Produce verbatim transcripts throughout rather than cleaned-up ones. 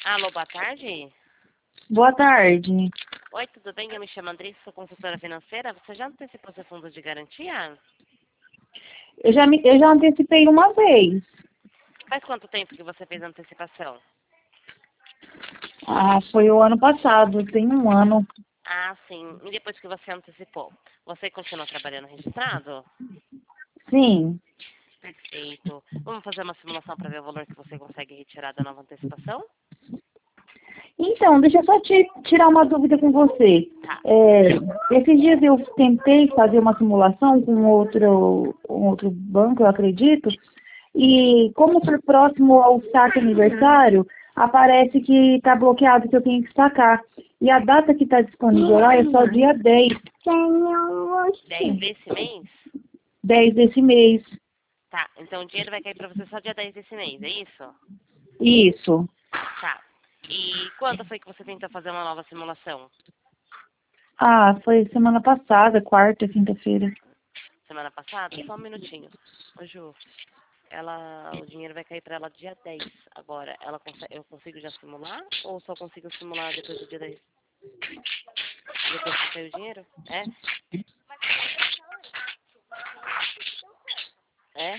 Alô, boa tarde. Boa tarde. Oi, tudo bem? Eu me chamo Andressa, sou consultora financeira. Você já antecipou seu fundo de garantia? Eu já, me, eu já antecipei uma vez. Faz quanto tempo que você fez a antecipação? Ah, foi o ano passado, tem um ano. Ah, sim. E depois que você antecipou, você continua trabalhando registrado? Sim. Perfeito. Vamos fazer uma simulação para ver o valor que você consegue retirar da nova antecipação? Então, deixa eu só te, tirar uma dúvida com você. Tá. É, esses dias eu tentei fazer uma simulação com outro, um outro banco, eu acredito, e como for próximo ao saque aniversário, aparece que está bloqueado, que eu tenho que sacar. E a data que está disponível lá é só dia dez. dez desse mês? dez desse mês. Tá. Então o dinheiro vai cair para você só dia dez desse mês, é isso? Isso. Tá. E quando foi que você tentou fazer uma nova simulação? Ah, foi semana passada, quarta, quinta-feira. Semana passada? Só um minutinho. Ô, Ju, ela, o dinheiro vai cair para ela dia dez. Agora, ela consegue, eu consigo já simular? Ou só consigo simular depois do dia dez? Depois que sair o dinheiro? É? É?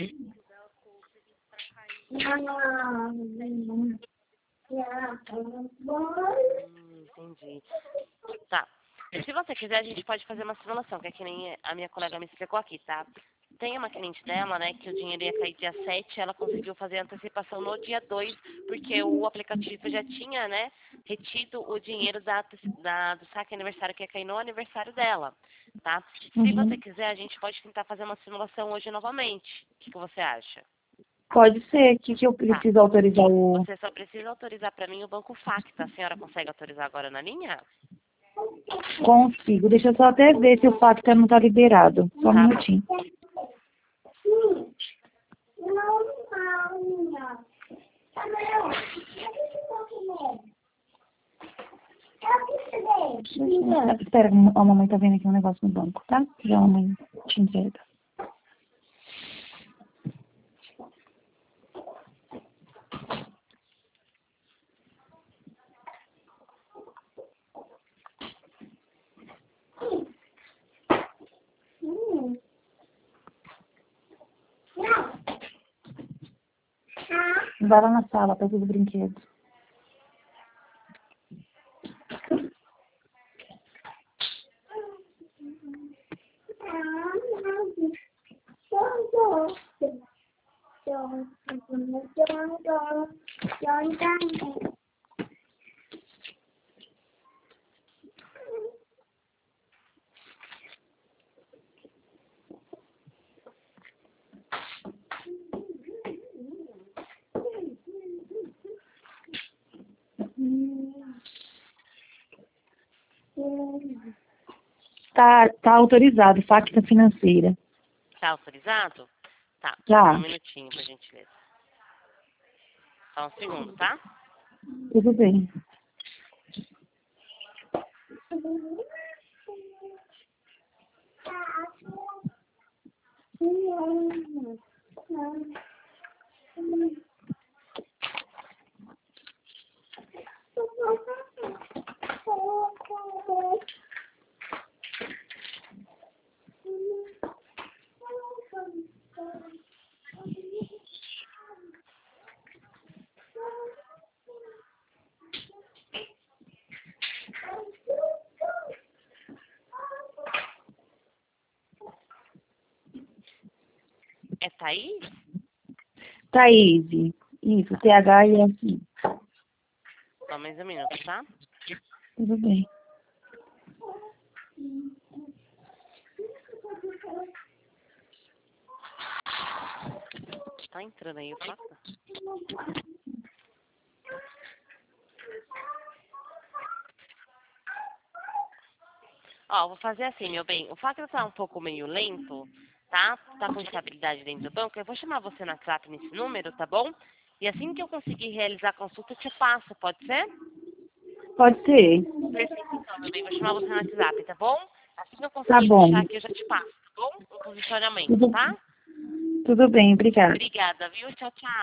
Hum, entendi. Tá. Se você quiser, a gente pode fazer uma simulação, que é que nem a minha colega me explicou aqui, tá? Tem uma cliente dela, né, que o dinheiro ia cair dia sete, ela conseguiu fazer a antecipação no dia dois, porque o aplicativo já tinha, né, retido o dinheiro da, da, do saque aniversário que ia cair no aniversário dela, tá? Se você Uhum. quiser, a gente pode tentar fazer uma simulação hoje novamente. O que, que você acha? Pode ser. O que, que eu Tá. preciso autorizar o... Você só precisa autorizar para mim o Banco Facta. A senhora consegue autorizar agora na linha? Consigo. Deixa eu só até ver se o Facta não está liberado. Só um Tá bom. minutinho. Espera, a mamãe tá vendo aqui um negócio no banco, tá? Já a mamãe te entrega. Vai lá na sala, pega os brinquedos. Tá, tá autorizado, Facta financeira. Tá autorizado? Tá. Tá, Um minutinho, por gentileza. Só um segundo, tá? tudo bem. É Thaís? Thaís, isso, T H I S I. Só mais um minuto, tá? Tudo bem. Tá entrando aí o Facta? Ó, vou fazer assim, meu bem. O Facta tá um pouco meio lento, tá? Tá com instabilidade dentro do banco. Eu vou chamar você no WhatsApp nesse número, tá bom? E assim que eu conseguir realizar a consulta, eu te passo, pode ser? Pode ser. Perfeito, então, meu bem. Vou chamar você no WhatsApp, tá bom? Assim que eu Tá conseguir bom. fechar aqui, eu já te passo, tá bom? O posicionamento, Tudo, tá? tudo bem, obrigada. Obrigada, viu? Tchau, tchau.